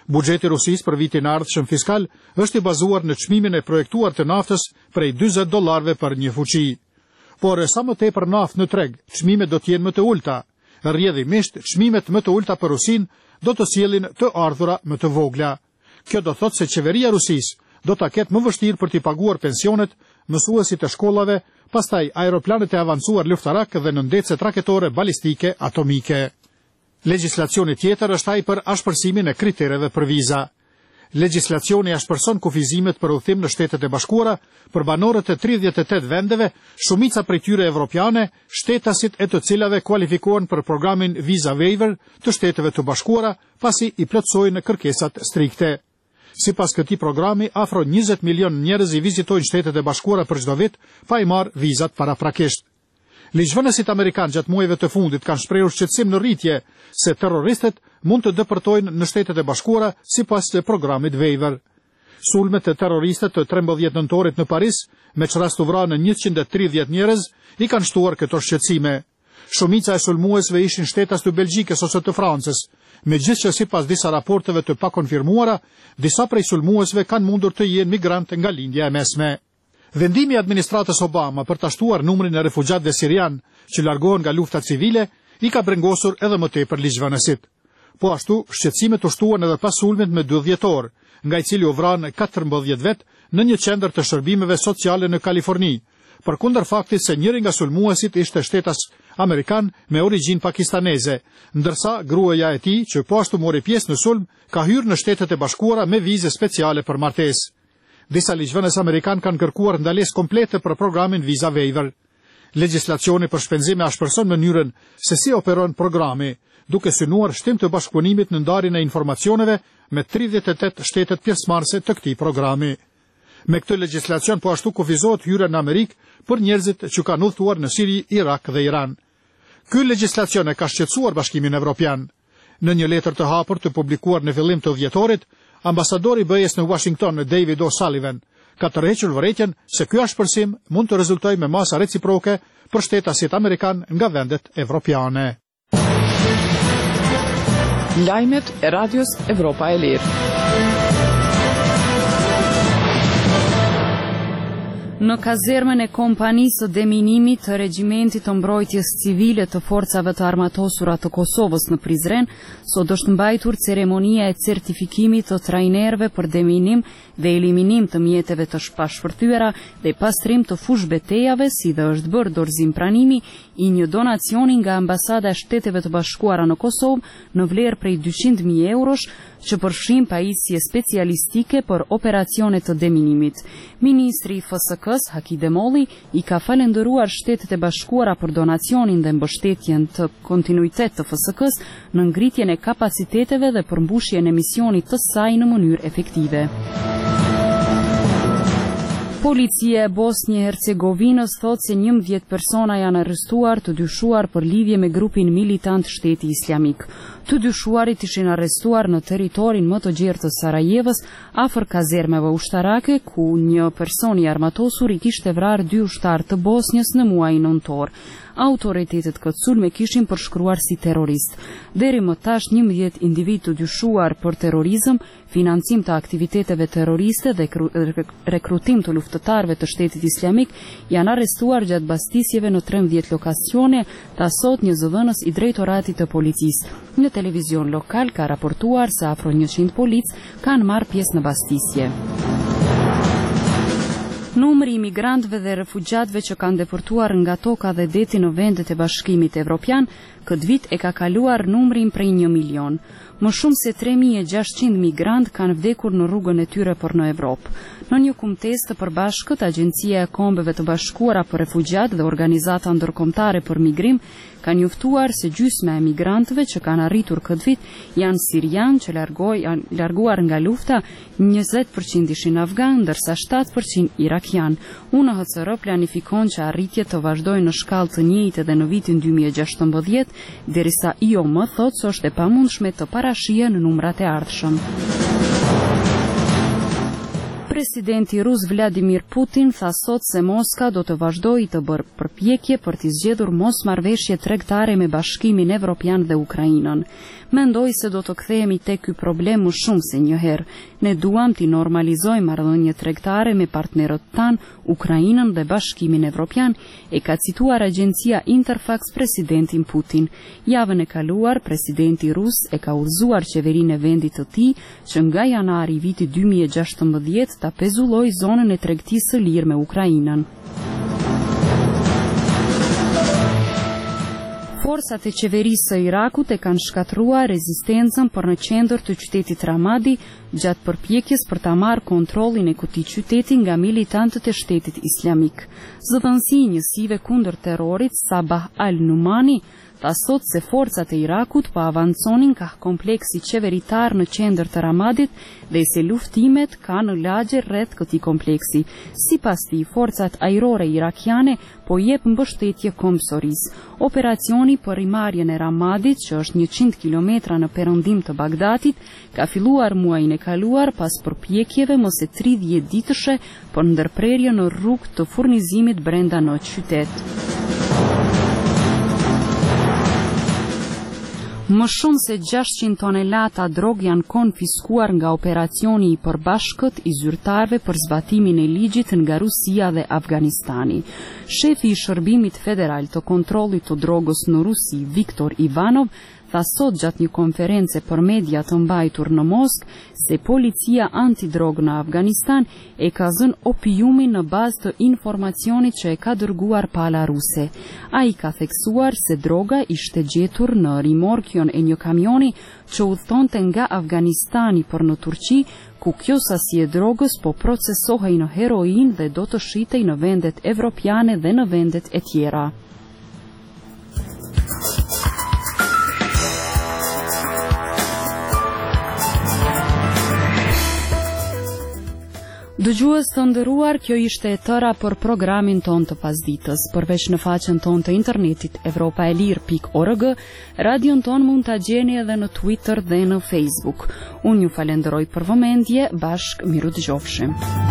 Buxheti i Rusisë për vitin e ardhshëm fiskal është i bazuar në çmimin e projektuar të naftës prej $40 për një fuqi. Por sa më tepër naftë në treg, çmimet do të jenë më të ulta. Rrjedhimisht, çmimet më të ulta për Rusinë do të sjellin të ardhura më të vogla. Kjo do thotë se qeveria e Rusisë do ta ketë më vështirë për t'i paguar pensionet, mësuesit e shkollave, pastaj aeroplanet e avancuar luftarak dhe nëndecet raketore balistike atomike. Legjislacioni tjetër është ai për ashpërsimin e kritereve për viza. Legjislacioni ashpërson kufizimet për udhëtim në Shtetet e Bashkuara për banorët e 38 vendeve, shumica prej tyre evropiane, shtetasit e të cilave kualifikohen për programin Visa Waiver të Shteteve të Bashkuara, pasi i plotësojnë kërkesat strikte. Sipas këtij programi, afro 20 milion njerëz i vizitojnë Shtetet e Bashkuara për çdo vit, pa i marrë vizat paraprakisht. Ligjvënësit amerikanë gjatë muajve të fundit kanë shprehur shqetësim në rritje se terroristët mund të depërtojnë në Shtetet e Bashkuara sipas programit Waiver. Sulmet e terroristët të 13 nëntorit në Paris, me çrast u vranë 130 njerëz, i kanë shtuar këto shqetësime. Shumica e sulmuesve ishin shtetas të Belgjikës ose të Francës, megjithëse sipas disa raporteve të pakonfirmuara, disa prej sulmuesve kanë mundur të jenë migrantë nga lindja e mesme. Vendimi i administratës Obama për ta shtuar numrin e refugjatëve sirian që largohen nga lufta civile i ka brengosur edhe më tepër ligjvënësit. Po ashtu, shqetësimet u shtuan edhe pas sulmit me 2 dhjetor, nga i cili u vranë 14 vet në një qendër të shërbimeve sociale në Kaliforni, përkundër faktit se njëri nga sulmuesit ishte shtetas amerikan me origjinë pakistaneze, ndërsa gruaja e tij, që po ashtu mori pjesë në sulm, ka hyrë në Shtetet e Bashkuara me vizë speciale për martesë. Disa ligjvënës amerikan kanë kërkuar ndalesë komplete për programin Visa Waiver. Legjislacioni për shpenzime ashpërson mënyrën se si operon programi, duke synuar shtim të bashkëpunimit në ndarjen e informacioneve me 38 shtetet pjesëmarrëse të këtij programi. Me këtë legjislacion po ashtu kufizohet hyrja në Amerikë për njerëzit që kanë udhëtuar në Siri, Irak dhe Iran. Ky legjislacion e ka shqetësuar Bashkimin Evropian. Në një letër të hapur të publikuar në fillim të dhjetorit, ambasadori BE-s në Washington, David O'Sullivan, ka tërhequr vërejtjen se ky ashpërsim mund të rezultojë me masa reciproke për shtetasit amerikan nga vendet evropiane. Lajmet e Radios Evropa e Lirë. Në kazermën e kompanisë së deminimit të regjimentit të mbrojtjes civile të forcave të armatosura të Kosovës në Prizren, sot është mbajtur ceremonia e certifikimit të trajnerëve për deminim dhe eliminim të mjeteve të pashpërthyera dhe pastrim të fush betejave, si dhe është bërë dorëzim pranimi i një donacioni nga Ambasada e Shteteve të Bashkuara në Kosovë në vlerë prej 200.000 eurosh, që përfshin pajisje specialistike për operacionet të deminimit. Ministri i FSK-s, Haki Demolli, i ka falendëruar Shtetet e Bashkuara për donacionin dhe mbështetjen të kontinuitet të FSK-s në ngritjen e kapaciteteve dhe përmbushjen e misionit të saj në mënyrë efektive. Policia e Bosnjë e Hercegovinës thotë se 11 persona janë arrestuar të dyshuar për lidhje me grupin militant Shteti Islamik. Të dyshuarit ishin arrestuar në territorin më të gjerë të Sarajevës, afër kazermeve ushtarake, ku një person i armatosur i kishte vrarë 2 ushtarë të Bosnjës në muajin nëntor. Autoritetet këtë sulme kishin përshkruar si terrorist. Deri më tash 11 individ të dyshuar për terrorizëm, financim të aktiviteteve terroriste dhe rekrutim të luftëtarëve të Shtetit Islamik janë arrestuar gjatë bastisjeve në 13 lokacione, tasot një zëdhënës i drejtoratit të policisë. Në televizion lokal ka raportuar se afro 100 polic kanë marrë pjesë në bastisje. Numri i migrantëve dhe refugjatëve që kanë deportuar nga toka dhe deti në vendet e Bashkimit Evropian, këtë vit e ka kaluar numrin prej 1 milion. Më shumë se 3600 migrantë kanë vdekur në rrugën e tyre për në Evropë. Në një kumtesë të përbashkët, Agjencia e Kombeve të Bashkuara për Refugjatë dhe Organizata Ndërkombëtare për Migrim kanë njoftuar se gjysma e migrantëve që kanë arritur këtë vit janë sirianë që larguar nga lufta, 20% ishin afgan, ndërsa 7% irakian. UNHCR planifikon që arritjet të vazhdojnë në shkallë të njëjtë edhe në vitin 2016, derisa IOM thotë se është e pamundshme të parashihen në numrat e ardhshëm. Presidenti rus Vladimir Putin tha sot se Moska do të vazhdojë të bërë përpjekje për të zgjedhur mosmarrëveshje tregtare me Bashkimin Evropian dhe Ukrainën. Mendoj se do të kthehemi tek ky problem më shumë se një herë. Ne duam të normalizojmë marrëdhënie tregtare me partnerët tanë, Ukrainën dhe Bashkimin Evropian, e ka cituar agjencia Interfax presidentin Putin. Javën e kaluar, presidenti rus e ka udhëzuar qeverinë e vendit të tij që nga janari i vitit 2016 ta pezulloj zonën e tregtisë së lirë me Ukrainën. Forcat e qeverisë së Irakut e kanë shkatruar rezistencën për në qendër të qytetit Ramadi gjatë përpjekjes për ta marrë kontrollin e këtij qyteti nga militantët e Shtetit Islamik. Zëdhënësi i njësive kundër terrorit Sabah al-Numani tha sot se forcat e Irakut po avanconin ka kompleksi qeveritar në qendër të Ramadit dhe se luftimet ka në lagje rreth këtij kompleksi. Sipas tij, forcat ajrore irakiane po jep mbështetje Komsorisë. Operacioni për rimarrjen e Ramadit, që është 100 kilometra në perëndim të Bagdatit, ka filluar muajin e kaluar pas përpjekjeve më së 30 ditëshe për ndërprerje në rrugë të furnizimit brenda në qytet. Më shumë se 600 tonelata drog janë konfiskuar nga operacioni i përbashkët i zyrtarëve për zbatimin e ligjit nga Rusia dhe Afganistani. Shefi i Shërbimit Federal të Kontrollit të Drogës në Rusi, Viktor Ivanov, tha sot gjatë një konference për media të mbajtur në Moskë se policia antidrogë në Afganistan e ka zënë opiumin në bazë të informacionit që e ka dërguar pala ruse. Ai ka theksuar se droga ishte gjetur në rimorkion e një kamioni që udhëtonte nga Afganistani për në Turqi, ku kjo sasi e drogës po procesohej në heroin dhe do të shitej në vendet evropiane dhe në vendet e tjera. Dëgjues të nderuar, kjo ishte e tëra për programin ton të pasditës. Përveç në faqen ton të internetit evropaelir.org, radion ton mund ta gjeni edhe në Twitter dhe në Facebook. Unë ju falenderoj për vëmendje, bashkë miru dëgjofshim.